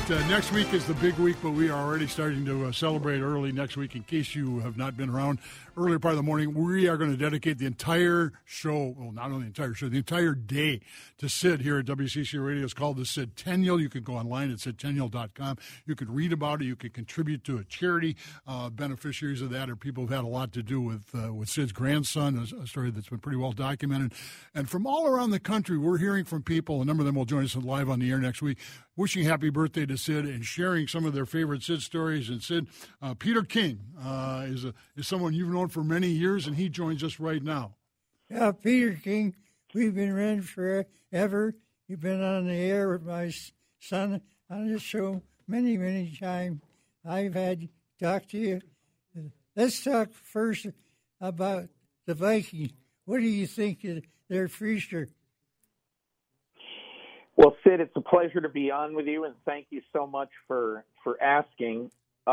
right, next week is the big week, but we are already starting to celebrate early next week. In case you have not been around earlier part of the morning, we are going to dedicate the entire show, well, not only the entire show, the entire day to Sid here at WCC Radio. It's called the Centennial. You can go online at centennial.com. You can read about it. You can contribute to a charity. Beneficiaries of that are people who've had a lot to do with Sid's grandson, a story that's been pretty well documented. And from all around the country, we're hearing from people. A number of them will join us live on the air next week, wishing happy birthday to Sid and sharing some of their favorite Sid stories. And Sid, Peter King is someone you've known for many years, and he joins us right now. Yeah, Peter King, we've been friends forever. You've been on the air with my son on this show many, many times. I've had to talk to you. Let's talk first about the Vikings. What do you think of their future? Well, Sid, it's a pleasure to be on with you, and thank you so much for asking.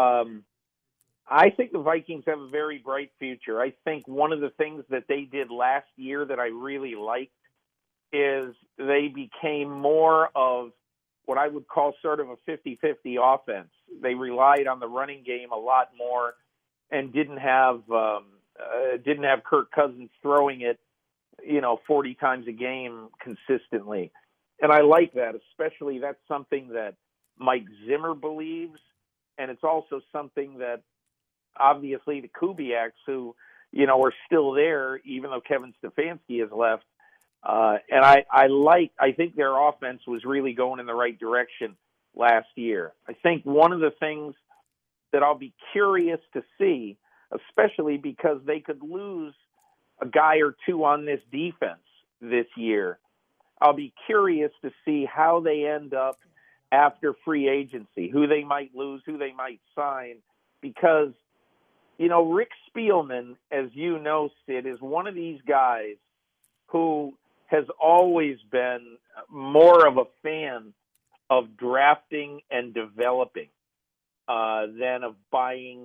I think the Vikings have a very bright future. I think one of the things that they did last year that I really liked is they became more of what I would call sort of a 50-50 offense. They relied on the running game a lot more and didn't have Kirk Cousins throwing it, 40 times a game consistently. And I like that, especially that's something that Mike Zimmer believes, and it's also something that obviously the Kubiaks, who, are still there, even though Kevin Stefanski has left. And I think their offense was really going in the right direction last year. I think one of the things that I'll be curious to see, especially because they could lose a guy or two on this defense this year, I'll be curious to see how they end up after free agency, who they might lose, who they might sign, because, Rick Spielman, as you know, Sid, is one of these guys who has always been more of a fan of drafting and developing than of buying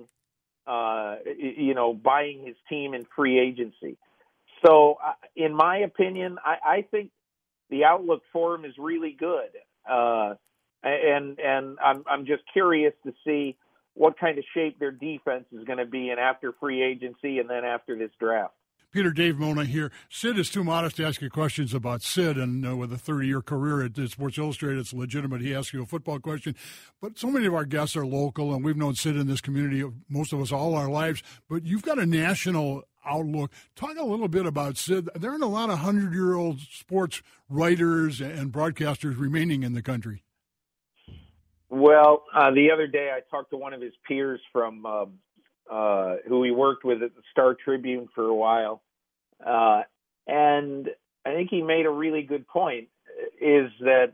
his team in free agency. So, in my opinion, I think the outlook for him is really good. And I'm just curious to see what kind of shape their defense is going to be in after free agency and then after this draft. Peter, Dave Mona here. Sid is too modest to ask you questions about Sid, and with a 30-year career at Sports Illustrated, it's legitimate he asks you a football question. But so many of our guests are local, and we've known Sid in this community, most of us, all our lives. But you've got a national outlook. Talk a little bit about Sid. There aren't a lot of 100-year-old sports writers and broadcasters remaining in the country. Well, the other day I talked to one of his peers from who he worked with at the Star Tribune for a while, and I think he made a really good point, is that,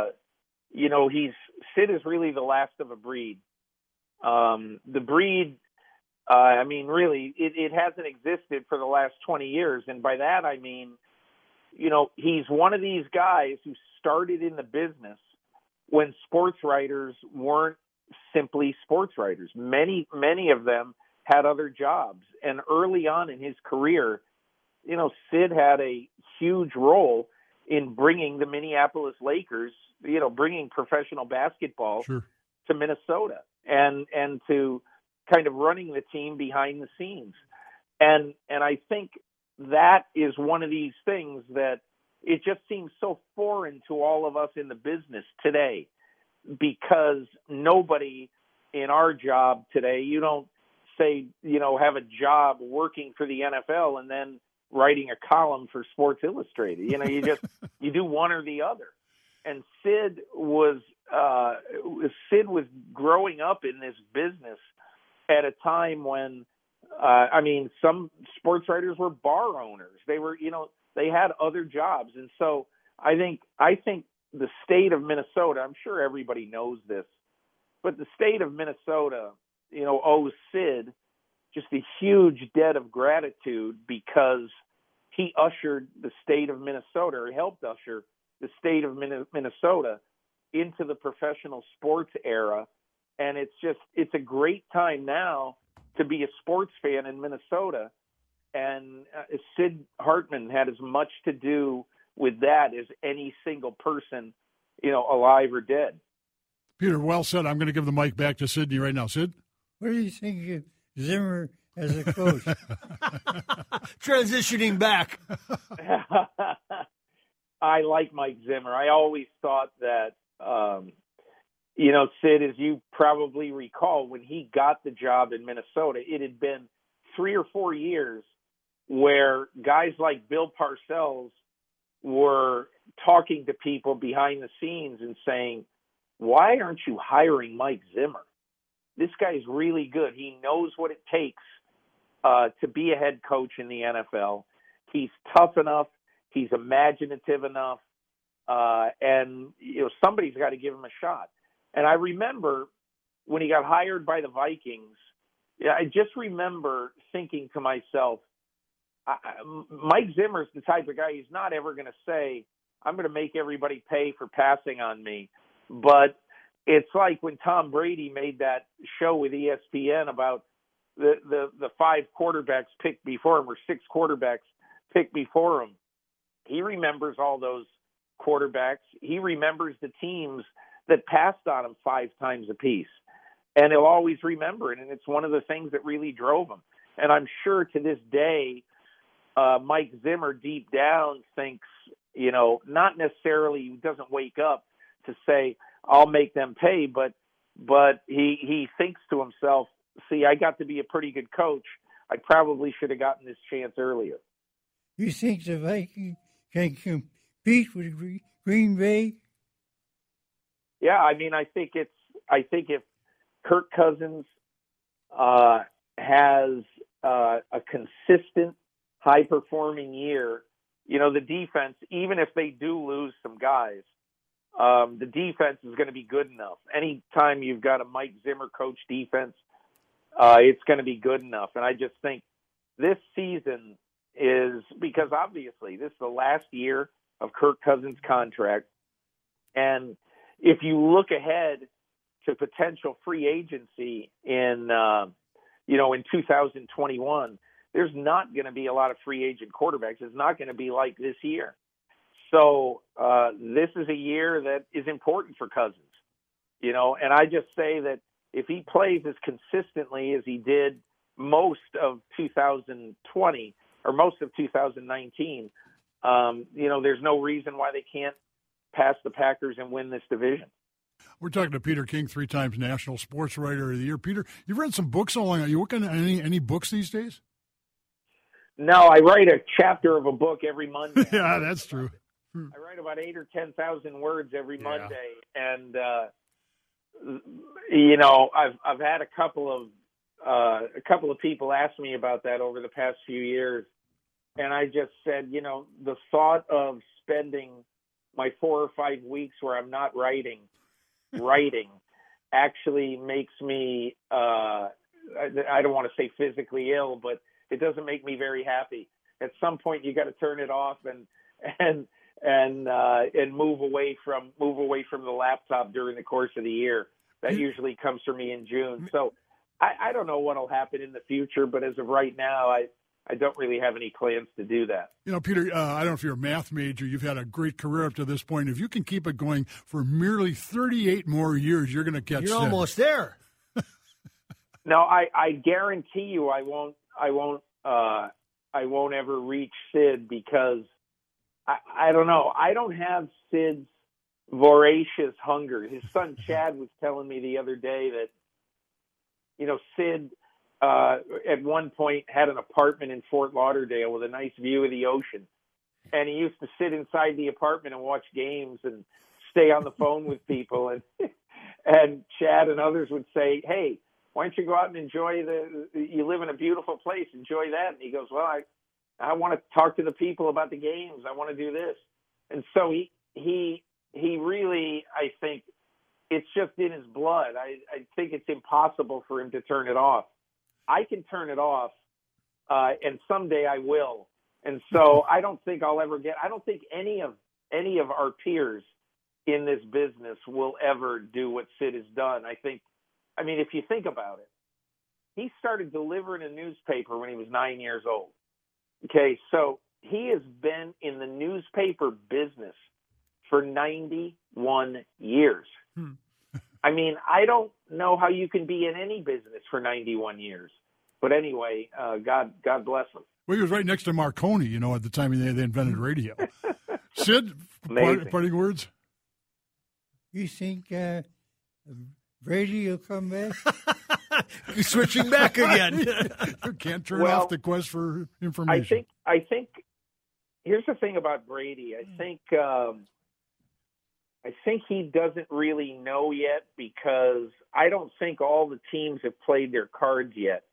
Sid is really the last of a breed. The breed, really, it hasn't existed for the last 20 years, and by that I mean, he's one of these guys who started in the business when sports writers weren't simply sports writers. Many of them had other jobs. And early on in his career, Sid had a huge role in bringing the Minneapolis Lakers, bringing professional basketball to Minnesota and to kind of running the team behind the scenes. And I think that is one of these things that it just seems so foreign to all of us in the business today, because nobody in our job today, you don't say, have a job working for the NFL and then writing a column for Sports Illustrated. You do one or the other. And Sid was growing up in this business at a time when, some sports writers were bar owners. They were, they had other jobs. And so I think the state of Minnesota, I'm sure everybody knows this, but the state of Minnesota, owes Sid just a huge debt of gratitude, because he ushered the state of Minnesota, or helped usher the state of Minnesota into the professional sports era. And it's a great time now to be a sports fan in Minnesota. And Sid Hartman had as much to do with that as any single person, alive or dead. Peter, well said. I'm going to give the mic back to Sidney right now. Sid? What do you think of Zimmer as a coach? Transitioning back. I like Mike Zimmer. I always thought that, Sid, as you probably recall, when he got the job in Minnesota, it had been 3 or 4 years where guys like Bill Parcells were talking to people behind the scenes and saying, why aren't you hiring Mike Zimmer? This guy's really good. He knows what it takes to be a head coach in the NFL. He's tough enough. He's imaginative enough. And somebody's got to give him a shot. And I remember when he got hired by the Vikings, I just remember thinking to myself, Mike Zimmer's the type of guy, he's not ever going to say, I'm going to make everybody pay for passing on me. But it's like when Tom Brady made that show with ESPN about the 5 quarterbacks picked before him, or 6 quarterbacks picked before him. He remembers all those quarterbacks. He remembers the teams that passed on him 5 times apiece. And he'll always remember it. And it's one of the things that really drove him. And I'm sure to this day, Mike Zimmer deep down thinks, not necessarily doesn't wake up to say, I'll make them pay, but he thinks to himself, see, I got to be a pretty good coach. I probably should have gotten this chance earlier. You think the Vikings can compete with Green Bay? Yeah, I think if Kirk Cousins has a consistent, high-performing year, the defense, even if they do lose some guys, the defense is going to be good enough. Anytime you've got a Mike Zimmer coach defense, it's going to be good enough. And I just think this season is, because obviously this is the last year of Kirk Cousins' contract. And if you look ahead to potential free agency in 2021, there's not going to be a lot of free agent quarterbacks. It's not going to be like this year. So this is a year that is important for Cousins, and I just say that if he plays as consistently as he did most of 2020 or most of 2019, there's no reason why they can't pass the Packers and win this division. We're talking to Peter King, 3 times National Sports Writer of the Year. Peter, you've read some books all along. Are you working on any books these days? No, I write a chapter of a book every Monday. Yeah, that's true. I write about 8,000 or 10,000 words every Monday, and I've had a couple of people ask me about that over the past few years, and I just said, the thought of spending my 4 or 5 weeks where I'm not writing actually makes me I don't want to say physically ill, but it doesn't make me very happy. At some point, you got to turn it off and move away from the laptop during the course of the year. That usually comes for me in June. So I don't know what will happen in the future, but as of right now, I don't really have any plans to do that. Peter, I don't know if you're a math major. You've had a great career up to this point. If you can keep it going for merely 38 more years, you're going to catch. You're almost there. No, I guarantee you, I won't ever reach Sid, because I don't know. I don't have Sid's voracious hunger. His son Chad was telling me the other day that, Sid at one point had an apartment in Fort Lauderdale with a nice view of the ocean. And he used to sit inside the apartment and watch games and stay on the phone with people. And Chad and others would say, hey, why don't you go out and enjoy you live in a beautiful place, enjoy that. And he goes, well, I want to talk to the people about the games. I want to do this. And so he really, I think it's just in his blood. I think it's impossible for him to turn it off. I can turn it off, and someday I will. And so I don't think I don't think any of our peers in this business will ever do what Sid has done. If you think about it, he started delivering a newspaper when he was 9 years old. Okay, so he has been in the newspaper business for 91 years. I mean, I don't know how you can be in any business for 91 years. But anyway, God bless him. Well, he was right next to Marconi, you know, at the time they invented radio. Sid, parting words? You think Brady will come back? You're switching back again. You can't turn off the quest for information. I think here's the thing about Brady. I think he doesn't really know yet, because I don't think all the teams have played their cards yet.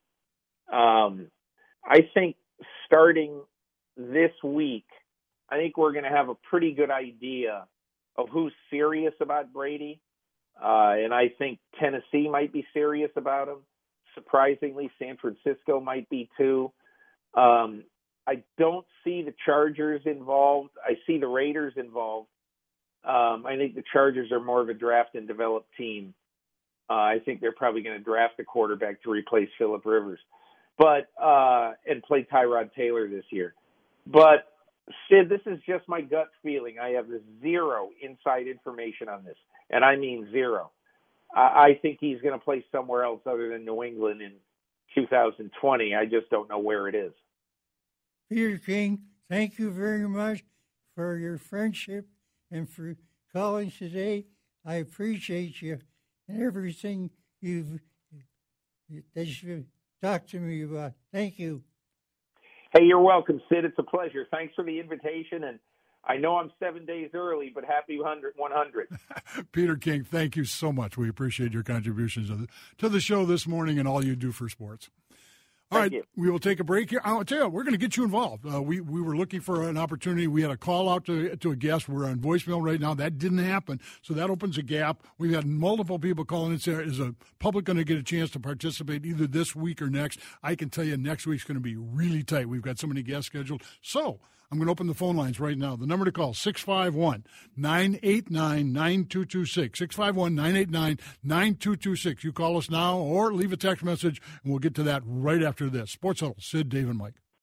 I think starting this week, I think we're going to have a pretty good idea of who's serious about Brady. And I think Tennessee might be serious about him. Surprisingly, San Francisco might be too. I don't see the Chargers involved. I see the Raiders involved. I think the Chargers are more of a draft and develop team. I think they're probably going to draft a quarterback to replace Phillip Rivers, and play Tyrod Taylor this year. But Sid, this is just my gut feeling. I have zero inside information on this, and I mean zero. I think he's going to play somewhere else other than New England in 2020. I just don't know where it is. Peter King, thank you very much for your friendship and for calling today. I appreciate you and everything you've talked to me about. Thank you. Hey, you're welcome, Sid. It's a pleasure. Thanks for the invitation, and I know I'm 7 days early, but happy 100. Peter King, thank you so much. We appreciate your contributions to the show this morning and all you do for sports. All right, we will take a break here. I'll tell you, we're going to get you involved. We were looking for an opportunity. We had a call out to a guest. We're on voicemail right now. That didn't happen, so that opens a gap. We've had multiple people calling and saying, is the public going to get a chance to participate either this week or next? I can tell you next week's going to be really tight. We've got so many guests scheduled. So I'm going to open the phone lines right now. The number to call, 651-989-9226, 651-989-9226. You call us now or leave a text message, and we'll get to that right after this. Sports Huddle, Sid, Dave, and Mike.